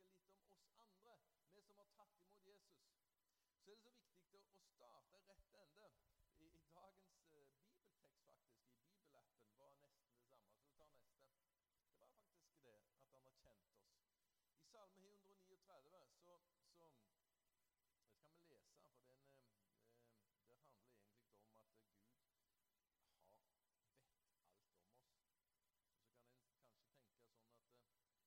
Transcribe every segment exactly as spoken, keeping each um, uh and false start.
snakke litt om oss andre, vi som har tatt imot Jesus. Så er det så viktig å, å starte rett ende. I, i dagens uh, bibeltekst faktisk, i bibelappen, var nesten det samme. Så du tar neste. Det var faktisk det, at han har kjent oss. I Salme one thirty-nine, så, så det kan vi lese, for den, eh, det handler egentlig om at Gud har vet alt om oss. Og så kan en kanskje tenke sånn at eh,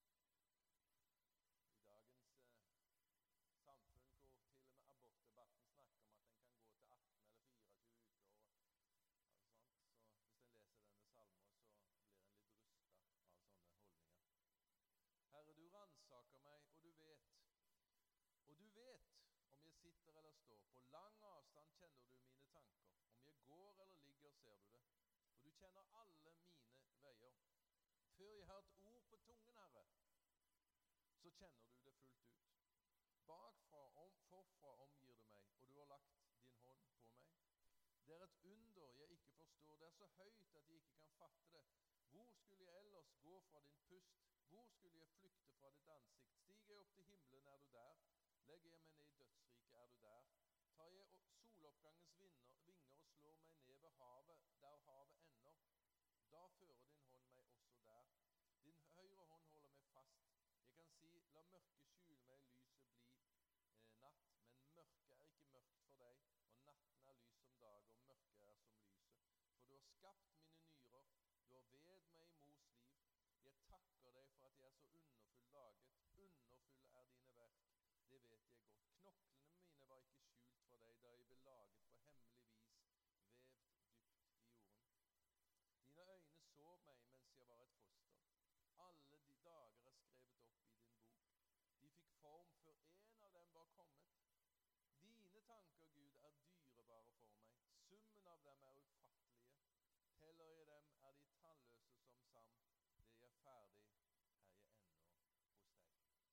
i dagens eh, samfunn, hvor til og med abortdebatten snakker om at en kan gå til eighteen eller twenty-four uker, og, altså, sant? Så hvis en leser denne salmen, så blir en litt rustet av sånne holdninger. Herre, du ransaker meg, og du vet, og du vet om jeg sitter eller står. På lang avstand kjenner du mine tanker. Om jeg går eller ligger, ser du det. Og du kjenner alle mine veier. Før jeg har et ord på tungen, Herre, så kjenner du det fullt ut. Bakfra, om, forfra omgir du meg, og du har lagt din hånd på meg. Det er et under jeg ikke forstår. Det er så høyt at jeg ikke kan fatte det. Hvor skulle jeg ellers gå fra din pust? Hvor skulle jeg flykte fra ditt ansikt? Stiger jeg opp til himmelen, er du der? Legger jeg meg ned i dødsriket, er du der? Tar jeg soloppgangens vinger og slår meg ned ved havet, der havet ender? Da fører din hånd meg også der. Din høyre hånd holder meg fast. Jeg kan si, la mørket skjule meg, lyset bli eh, natt. Men mørket er ikke mørkt for deg, og natten er lys som dag, og mørket er som lyset. For du har skapt mine nyrer, du har ved meg i mors liv. Jeg takker deg for at jeg er så underfull laget. Underfulle er dine verk. Det vet jeg godt. Knoklene mine var ikke skjult for deg da jeg ble laget på hemmelig vis, vevd dypt i jorden. Dine øyne så meg mens jeg var et foster. Alle de dager er skrevet opp i din bok. De fikk form før en av dem var kommet. Dine tanker, Gud, er dyrebare for meg. Summen av dem er ufattelige. Teller jeg dem, er de talløse som sand. Det jeg er ferdig, er jeg ennå hos deg.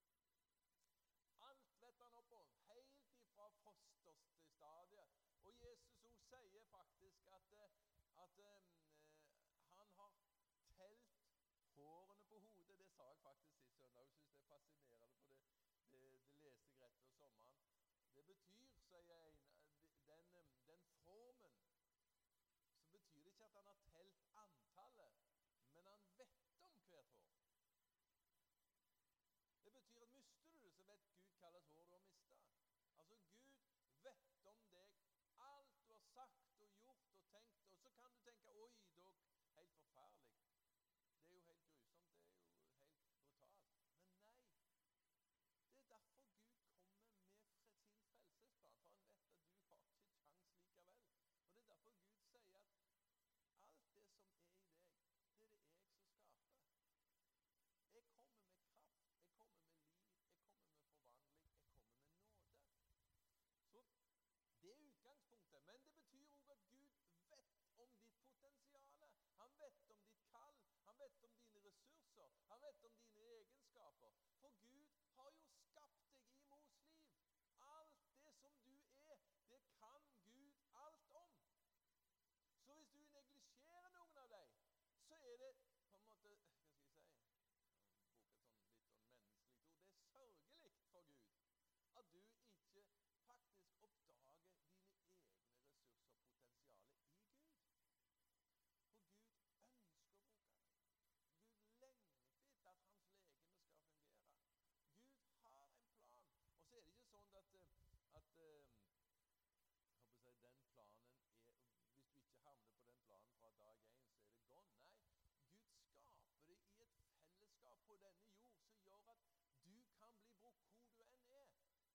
Alt vet han opp om, helt ifra fosterstadiet. Og Jesus hun sier faktisk at, at um, han har telt hårene på hodet. Det sa jeg faktisk i søndag. Jeg synes det er fascinerende, for det, det, det leste jeg rett over sommeren. Det betyr, sier jeg, den, den formen, så betyr det ikke at han har telt antallet, men han vet om hvert hår. Det betyr at mister du det, så vet Gud hva slags hår du har mistet. Altså Gud vet om deg, alt du har sagt og gjort og tenkt, og så kan du tenke, oi, dog, helt forferdelig. Det er jo helt grusomt, det er jo helt brutalt. Men nei, det er derfor Gud kommer med sin frelsesplan, for han vet at du har ikke sjans likevel. Og det er derfor Gud sier at alt det som er i deg, det er det jeg som skaper. Jeg kommer med kraft, jeg kommer med liv, jeg kommer med forvandling, jeg kommer med nåde. Så det er utgangspunktet, men det betyr også at Gud vet om ditt potensiale. Han vet om ditt kall, han vet om dine ressurser, han vet om dine egenskaper. For Gud har jo skapt deg i mors liv. Alt det som du er, det kan Gud alt om. Så hvis du neglisjerer noen av deg, så er det på en måte, hva skal jeg si, bruke et sånn litt sånn menneskelig ord, det er sørgelig for Gud at du ikke faktisk oppdager dine egne ressurser og potensiale i Gud. For Gud ønsker å bruke deg. Gud lengter etter at hans legeme skal fungere. Gud har en plan. Og så er det ikke sånn at, at um, jeg håper å si, den planen er, hvis du ikke havner på den planen fra dag én, så er det gone. Nei, Gud skaper det i et fellesskap på denne jord som gjør at du kan bli brukt hvor du enn er.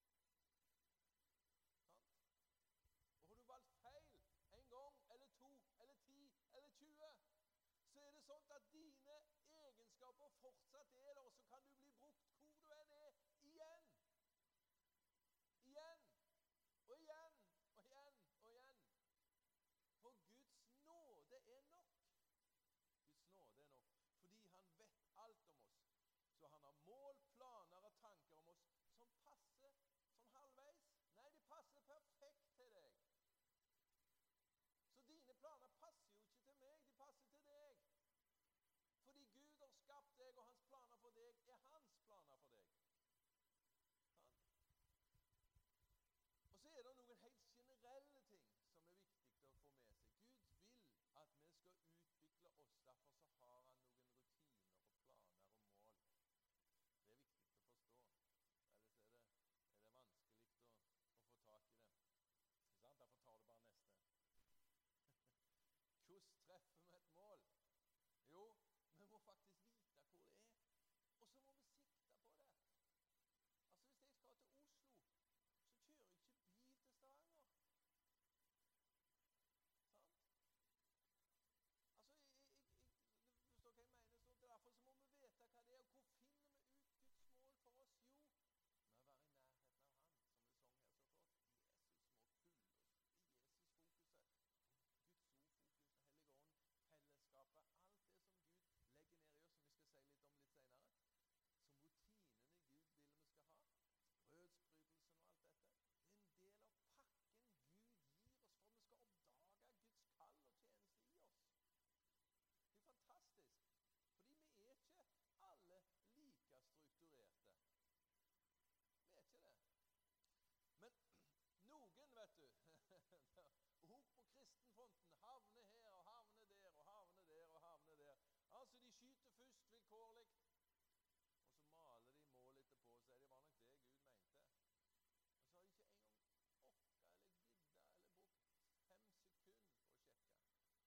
Sant? Og har du valgt feil en gang, eller to, eller ti, eller tjue, så er det sånn at dine egenskaper fortsatt er der, og så kan du bli brukt hvor du enn er, igjen. Igjen, og igjen, og igjen, og igjen. For Guds nåde er nok. Guds nåde er nok, fordi han vet alt om oss. Så han har mål, planer og tanker om oss som passer sånn halvveis. Nei, de passer perfekt til deg. Så dine planer passer jo ikke til meg, de passer til deg. Fordi Gud har skapt deg, og hans planer for oss. Derfor så har han noen rutiner og planer og mål. Det er viktig å forstå. Ellers er det, er det vanskelig å, å få tak i det. Derfor tar det bare neste. Hvordan treffer vi et mål? Jo, vi må faktisk vite hvor det er. Og så må vi sikte på det. Altså hvis jeg skal til Oslo, så kjører jeg ikke bil til Stavanger. Sant? Altså, jeg, jeg, jeg, du forstår hva jeg mener. Så derfor så må vi vite hva det er. Og hvor finner vi ut Guds mål for oss? Jo, med å være i nærheten av Han, som vi sang her så flott. Jesus må fylle oss. Jesus-fokuset. Guds ord-fokus, Den hellige ånd, fellesskapet, alt det som Gud legger ned i oss, som vi skal si litt om litt senere, som rutinene Gud vil vi skal ha, brødsbrytelsen og alt dette, det er en del av pakken Gud gir oss for at vi skal oppdage Guds kall og tjeneste i oss. Det er fantastisk, fordi vi er ikke alle like strukturerte. Vi er ikke det. Men noen, vet du, hok på kristenfronten, havner her og havner der og havner der og havner der. Altså, de skyter først vilkårlig, og så maler de mål etterpå, så er det var nok det Gud mente. Og så har de ikke engang orka eller gidda eller brukt fem sekunder på å sjekke.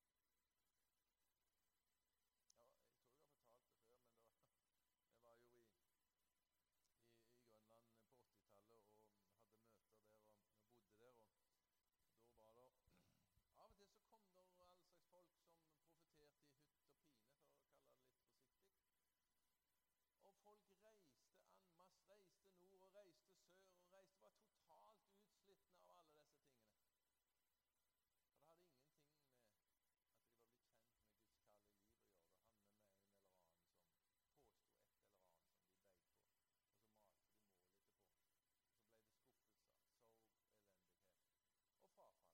Ja, jeg tror jeg har fortalt det før, men det var, jeg var jo i, i, i Grønland på åttitallet og hadde møter der og, og bodde der, og, og da var det av og til så kom det alle slags folk som profeterte i hytt og pine, for å kalle det litt forsiktig. Og folk reiste anmass, reiste nord og reiste sør og reiste, var totalt utslittende av alle disse tingene. For det hadde ingenting med at de var blitt kjent med Guds kall i livet å gjøre. Det handlet med en eller annen som påstod et eller annet som de beit på, og så malte de mål etterpå. Og så ble det skuffelser, sorg, elendighet og frafall.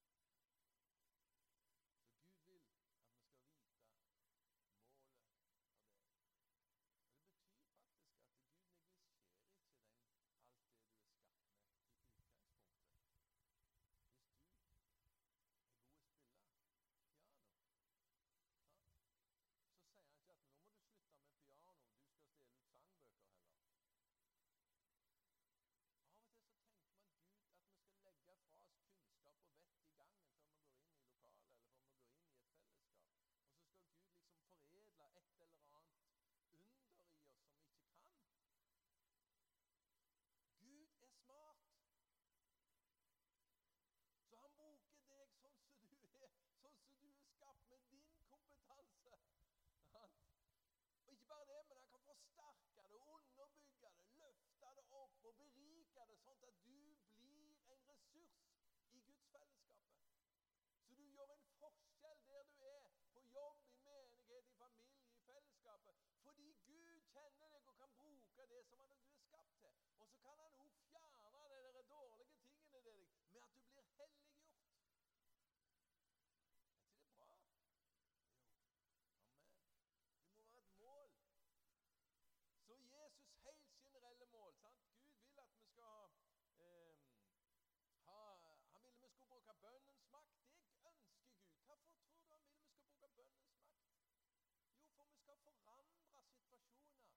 Så Gud vil at vi skal vite målet for det. Og det betyr faktisk at Gud neglisjerer ikke den, alt det du er skapt med i utgangspunktet. Hvis du er god å spille piano, sant? Så sier han ikke at nå må du slutte med piano, du skal stjele ut sangbøker heller. Av og til så tenker man Gud at vi skal legge fra oss kunnskap og vett i gangen før vi går inn i lokalet, eller før vi går inn i et fellesskap. Og så skal Gud liksom foredle et eller annet under i oss som vi ikke kan. Gud er smart. Så han bruker deg sånn som du er, sånn som du er skapt med din kompetanse. Og ikke bare det, men han kan forsterke det, underbygge det, løfte det opp og berike det, sånn at du blir en ressurs i Guds fellesskapet. Så du gjør en forskjell der du er, på jobb, i menighet, i familie, i fellesskapet. Fordi Gud kjenner deg og kan bruke det som han, du er skapt til. Og så kan han også fjerne de der dårlige tingene til deg, med at du blir helliggjort. Er ikke det bra? Jo. Amen. Det må være et mål. Så Jesus helt generelle mål, sant? Gud vil at vi skal ha, eh, ha han ville vi skulle bruke bønnens makt. Det ønsker Gud. Hvorfor tror du han vil vi skal bruke bønnens makt? Jo, for vi skal forandre situasjoner.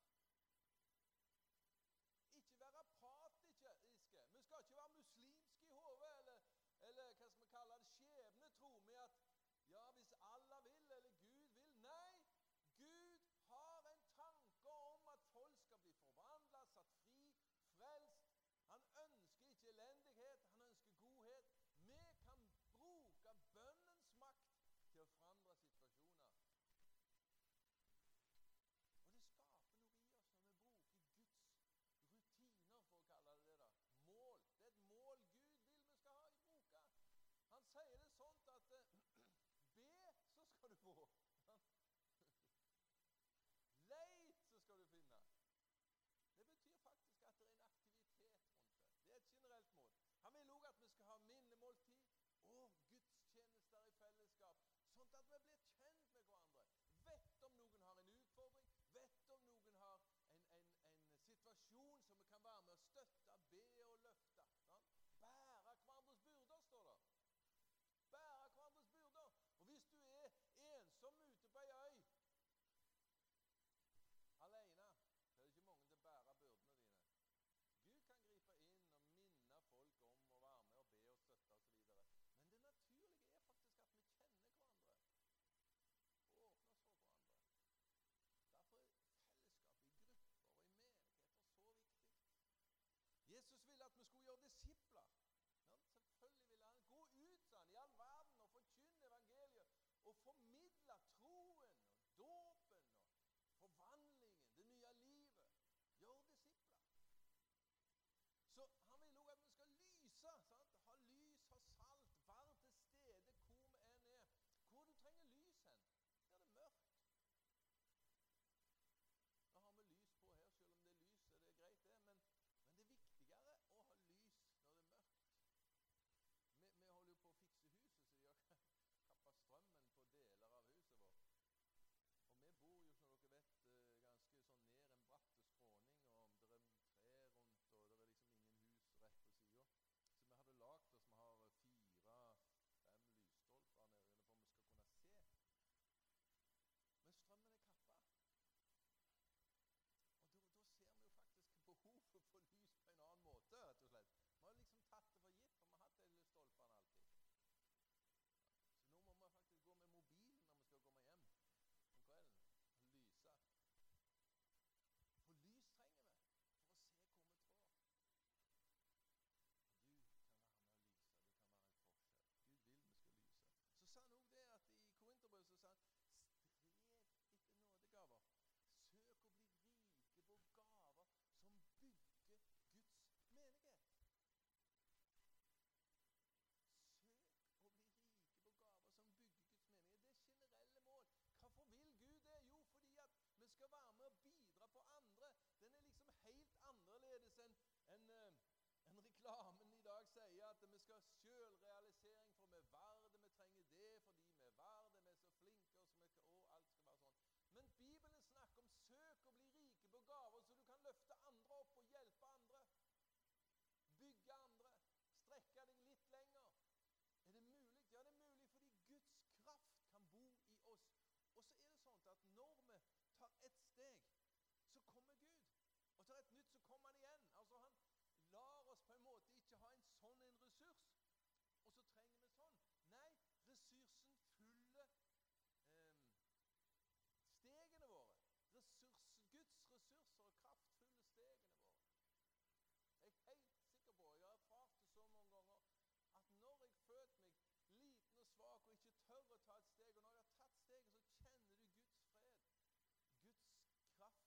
Ikke være apatiske. Vi skal ikke være muslimske i hodet, eller, eller hva skal vi kalle det, skjebnetro med at ja, hvis Allah vil, eller Gud vil. Nei, Gud har en tanke om at folk skal bli forvandlet, satt fri, frelst. Han ønsker ikke elendighet, han ønsker godhet. Vi kan bruke bønnens makt til å forandre situasjoner. Og det skaper noe i oss når vi bruker Guds rutiner, for å kalle det det da. Mål. Det er et mål Gud vil vi skal ha i bruka. Han sier det sånn at be, så skal du få. Leit, så skal du finne. Det betyr faktisk at det er en aktivitet rundt det. Det er et generelt mål. Han vil også at vi skal ha minnemåltid og gudstjenester i fellesskap, sånn at vi blir kjent med hverandre. Vet om noen har en utfordring, vet om noen har en, en, en situasjon som vi kan være med å støtte, be og løfte. Sant? Bære hverandres byrder, står det. Bære hverandres byrder. Og hvis du er ensom ute på ei dåpen og forvandlingen, det nye livet. Gjør disipler. Så han vil også at vi skal lyse, sant? Ha lys, ha salt, være til stede hvor vi enn er. Hvor du trenger lys hen, der er det mørkt. Nå har vi lys på her, selv om det er lys, så det er greit det, men, men det er viktigere å ha lys når det er mørkt. Vi, vi holder jo på å fikse huset, så de har kappet strømmen på deler av huset vårt. Og vi bor jo, som dere vet, ganske sånn ned en bratte skråning, og det er tre rundt, og det er liksom ingen hus rett på siden. Så vi hadde lagt oss, vi har fire, fem lysstolper nede, for vi skal kunne se. Men strømmen er kappet. Og da, da ser vi jo faktisk behovet for lys på en annen måte, rett og slett. Vi har liksom tatt det for gitt, for vi har hatt de stolpene alltid. Så nå må vi faktisk gå med mobilen når vi skal komme hjem om kvelden og lyse. For lys trenger vi for å se hvor vi trår. Og du kan være med å lyse, du kan være en forskjell. Gud vil vi skal lyse. Så sa han også det at i Korinterbrevet så sa han, strev etter nådegaver. Søk å bli rike på gaver som bygger Guds menighet. Søk å bli rike på gaver som bygger Guds menighet. Det er generelle mål. Hvorfor vil Gud det? Jo, fordi at vi skal være med og bidra på andre. Den er liksom helt annerledes enn en, en reklamen i dag sier at vi skal ha selvrealisering for vi er verdt, vi trenger det fordi vi er verdt, vi er så flinke og, så vi, og alt skal være sånn. Men Bibelen snakker om søk å bli rike på gaver så du kan løfte andre opp og hjelpe andre. Bygge andre. Strekke deg litt lenger. Er det mulig? Ja, det er mulig fordi Guds kraft kan bo i oss. Og så er det sånn at når vi tar et steg, så kommer Gud. Og tar et nytt, så kommer han igjen. Altså han lar oss på en måte ikke ha en sånn en ressurs. Og så trenger vi sånn. Nei, ressursen fyller eh, stegene våre. Ressurs, Guds ressurser og kraft fyller stegene våre. Jeg er helt sikker på, jeg har erfart det så mange ganger, at når jeg føler meg liten og svak og ikke tør å ta et steg, og når jeg har tatt steget, så kjenner du Guds fred. Guds kraft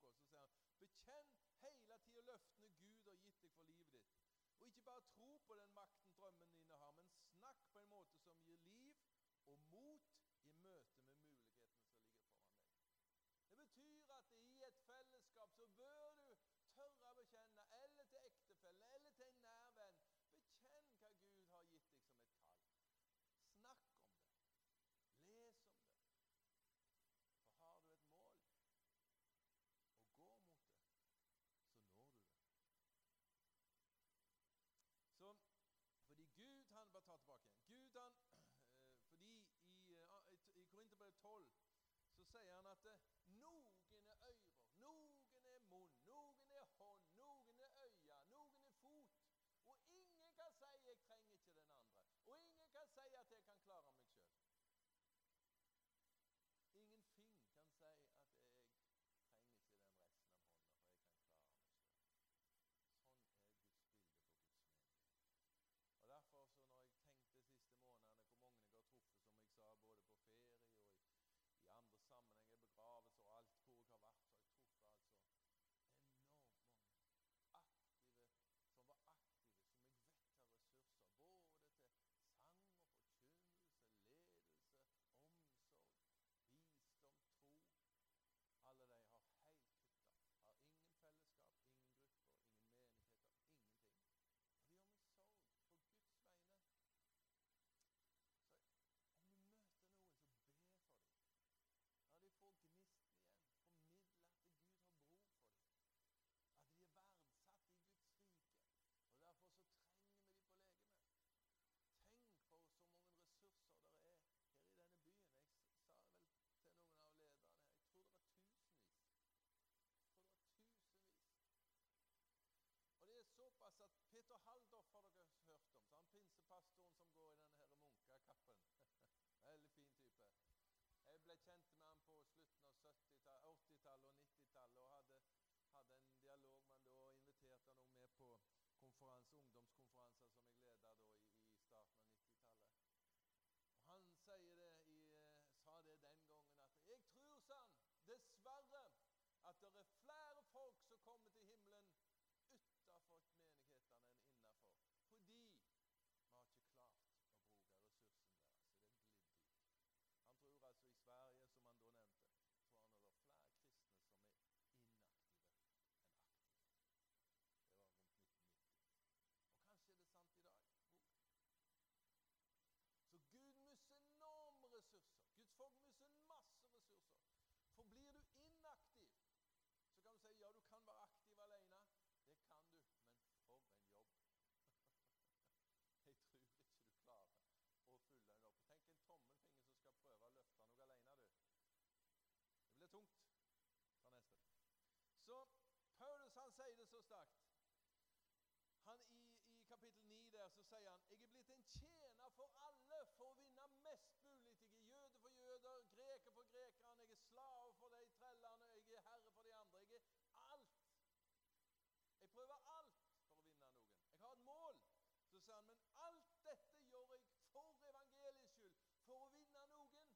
så sier han, bekjenn hele tiden løftene Gud har gitt deg for livet ditt. Og ikke bare tro på den makten drømmen dine har, men snakk på en måte som gir liv og mot i møte med mulighetene som ligger foran deg. Det betyr at i et fellesskap så bør du tørre å bekjenne, eller til ektefellen, eller til en nær venn, bekjenn hva Gud har gitt deg som et kall. Snakk om det. Les om det. For har du et mål og går mot det, så når du det. Så, fordi Gud, han bare tar tilbake igjen. Gud, han, eh, fordi i, i Korinterbrevet tolv, så sier han at eh, noen er øyre, noen er munn, noen er hånd, noen er øya, noen er fot. Og ingen kan si jeg trenger ikke den andre. Og ingen kan si at jeg kan klare meg selv. Ingen fing kan si at jeg trenger ikke den resten av hånda, for jeg kan klare meg selv. Sånn er Guds bilde på Guds menighet. Og derfor så når jeg tenkte de siste månedene hvor mange jeg har truffet, som jeg sa, både på ferie og i, i andre sammenhenger, begravelser og alt hvor jeg har vært, så har jeg truffet altså enormt mange aktive, som var aktive, som jeg vet har ressurser, både til sang og forkynnelse, ledelse, omsorg, visdom, tro. Alle de har helt kutta. Har ingen fellesskap, ingen grupper, ingen menigheter, ingenting. Og det gjør meg sorg på Guds vegne. Så om du møter noen, så be for dem. La de får gnisten igjen. Formidle at Gud har bruk for dem. At de er verdsatt i Guds rike. Og derfor så trenger vi de på legeme. Tenk på så mange ressurser der er her i denne byen. Jeg sa vel til noen av lederne her, jeg tror det var tusenvis. Jeg tror det var tusenvis. Og det er såpass at Peter Halldorf har dere hørt om, så han pinsepastoren som går i denne her munkakappen. Veldig fin type. Jeg ble kjent med han på slutten av syttitallet, åttitallet og nittitallet, og hadde, hadde en dialog med han da, og inviterte han med på konferanse, ungdomskonferanser som jeg ledet da i, i starten av nittitallet. Og han sier det i, sa det den gangen at jeg tror, sa han, dessverre at det er flere folk som kommer til himmelen utenfor menighetene enn innenfor, fordi vi har ikke klart å bruke ressursen der, så det er glidd ut. Han tror altså i Sverige, som han da nevnte, tror han det er flere kristne som er inaktive enn aktive. Det var rundt nitten nitti. Og kanskje er det sant i dag. Så Gud misser enorme ressurser. Guds folk misser masse ressurser. For blir du inaktiv, så kan du si, ja, du kan være aktiv alene. Det kan du, men for en jobb. Jeg tror ikke du klarer å fylle den opp. Tenk en tommelfinger som skal prøve å løfte noe alene, du. Det blir tungt. Ta neste. Så Paulus, han sier det så sterkt. Han i, i kapittel ni der, så sier han, jeg er blitt en tjener for alle for å vinne mest mulig. Jeg er jøde for jøder, greker for grekerne, jeg er slave for de trellerne, jeg er herre for de andre. Jeg er alt. Jeg prøver alt for å vinne noen. Jeg har et mål. Så sier han, men alt dette gjør jeg for evangeliets skyld, for å vinne noen.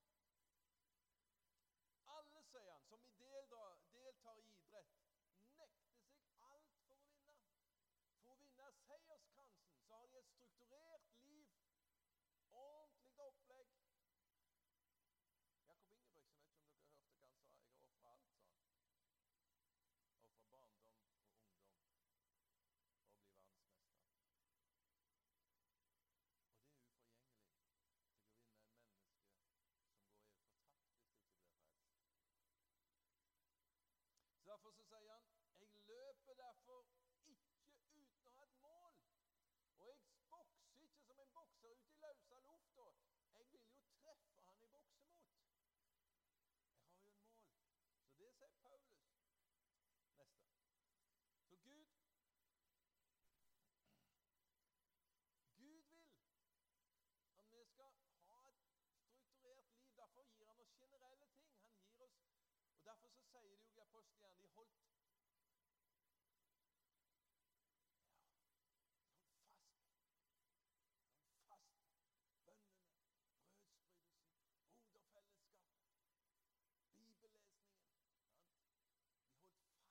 Alle, sier han, som i deltar, deltar i idrett, nekter seg alt for å vinne. For å vinne seierskransen, så har de et strukturert liv, ordentlig opplegg. Jakob Ingebrigtsen, vet ikke om dere har hørt det han sa, jeg har offret alt, sa han. Offret barndom og ungdom for å bli verdensmester. Og det er uforgjengelig til å vinne en menneske som går helt fortapt hvis det ikke blir frelst. Så derfor så sier han, jeg løper derfor ikke uten å ha et mål. Og jeg bokser ikke som en bokser ut i løse lufta. Jeg vil jo treffe han i boksemot. Jeg har jo en mål. Så det sier Paulus. Neste. Så Gud Gud vil at vi skal ha et strukturert liv. Derfor gir han oss generelle ting. Han gir oss, og derfor så sier de jo i apostelgjerningene, de holdt ja, de holdt fast de holdt fast bønnene, brødsbrytelsen, broderfellesskapet, bibellesningen. De holdt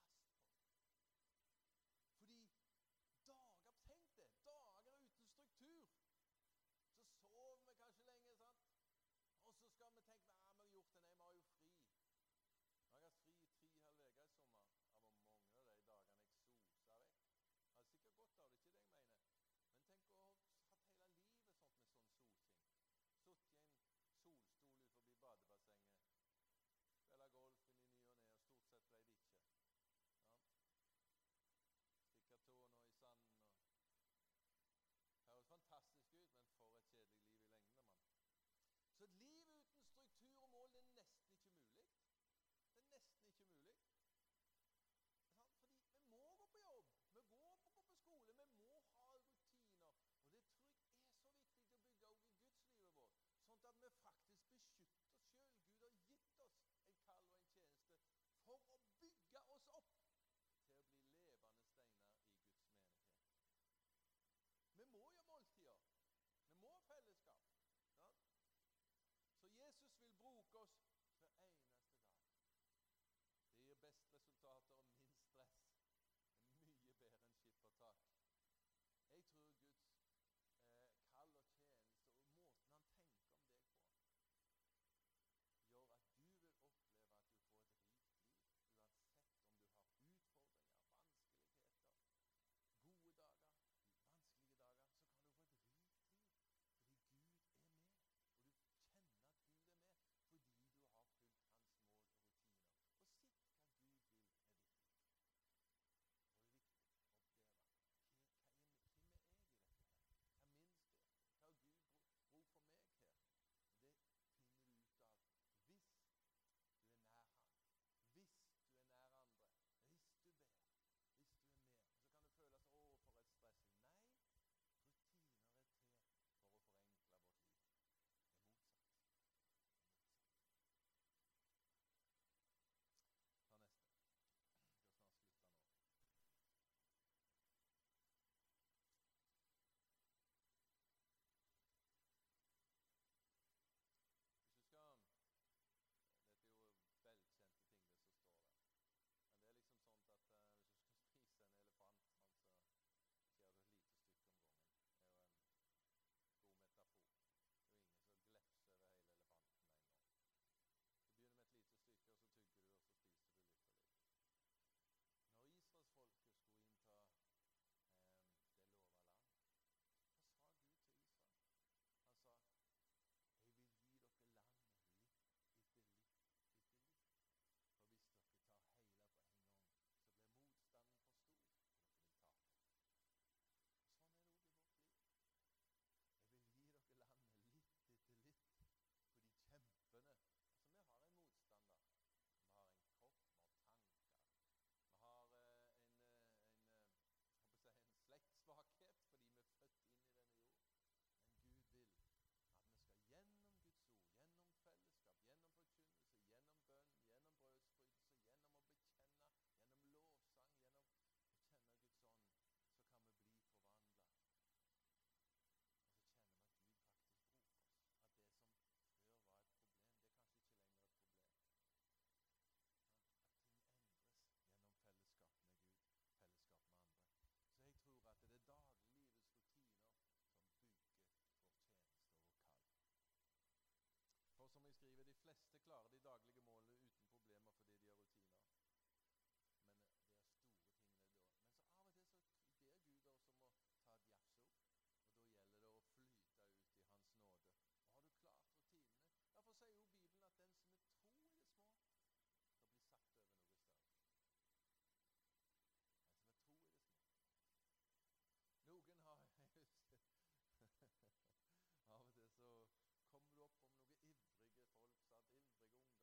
oss hver eneste dag. Det gir best resultater og minst stress. Det er mye bedre enn skippertak. Jeg tror Guds eh, kall og tjeneste og måten han tenker om deg på, gjør at du vil oppleve at du får et rikt liv, uansett om du har utfordringer, vanskeligheter, gode dager, vanskelige dager, så kan du få et rikt liv, fordi Gud er med, og du kjenner at Gud er med, fordi du har fulgt hans mål og rutiner, og sett hva Gud vil med ditt liv. Og det er viktig å oppleve, hvem er jeg i dette her? Hva er min styrke? Hva har Gud bruk for meg her? Og det finner du ut av hvis du er nær han, hvis du er nær andre, hvis du ber, hvis du er med. Og så kan du føle seg, å, for et stress. Nei, rutiner er til for å forenkle vårt liv. Det er motsatt. Det er motsatt. Ta neste. Jeg skal snart slutte nå. Hvis du skal, dette er jo velkjente ting det som står der. Men det er liksom sånn at uh, hvis du skal spise en elefant, sånn, så skjer det et lite stykke om gangen. Det er jo en god metafor. Det er jo ingen som glefser over hele elefanten med en gang. Du begynner med et lite stykke, og så tygger du, og så spiser du litt og litt. Når Israelsfolket skulle innta um, det lova land, hva sa Gud til Israel? Han sa, jeg vil gi dere landet litt etter litt etter litt. For hvis dere tar hele på en gang, så blir motstanden for stor, og dere vil tape. Og sånn er det også i vårt liv. Jeg vil gi dere landet litt etter litt, fordi kjempene, altså vi har en motstander. Vi har en kropp, vi har tanker. Vi har uh, en, uh, en, uh, jeg si, en slektsvakhet, fordi vi er født inn i denne jord. Men Gud vil at vi skal gjennom Guds ord, gjennom fellesskap, gjennom forkynnelse, gjennom bønn, gjennom brødsbrytelse, gjennom å bekjenne, gjennom lovsang, gjennom å kjenne Guds ånd, så kan vi bli forvandlet. Og så kjenner vi at Gud faktisk bruker oss. At det som før var et problem, det er kanskje ikke lenger et problem. At ting endres gjennom fellesskap med Gud, fellesskap med andre. Så jeg tror at det er dagliglivets rutiner som bygger vår tjeneste og vår kall. For som jeg skriver, de fleste klarer de daglige målene uten problemer fordi de har rutiner. Men det er store tingene da. Men så av og til så ber Gud oss om å ta et jafse opp, og da gjelder det å flyte ut i hans nåde. Og har du klart rutinene? Derfor sier jo Bibelen at den som er tro i det små, skal bli satt over noe større. Den som er tro i det små. Noen har av og til så kommer du opp om noen ivrige folk, sant? Ivrige